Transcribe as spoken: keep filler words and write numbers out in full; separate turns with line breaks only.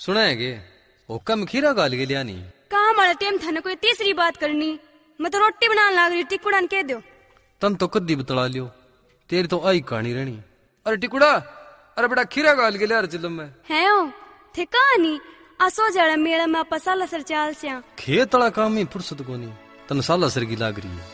सुना है के हुक्म खीरा गाल के लिया नहीं
कहा मारे टेम थाने कोई तीसरी बात करनी। मैं तो रोटी बनाने लाग रही, टिकुड़ा कह दो।
तन तो कद्दी बतला लियो, तेरी तो आई कहानी रहनी। अरे टिकुड़ा, अरे बेटा खीरा गाल के लिया चिल्लम में
है ओ थे कहानी आसो जड़ा मेला में पसाला सर चाल से
खेत तड़ा काम ही फुर्सत कोनी तन साला सर की लाग रही है।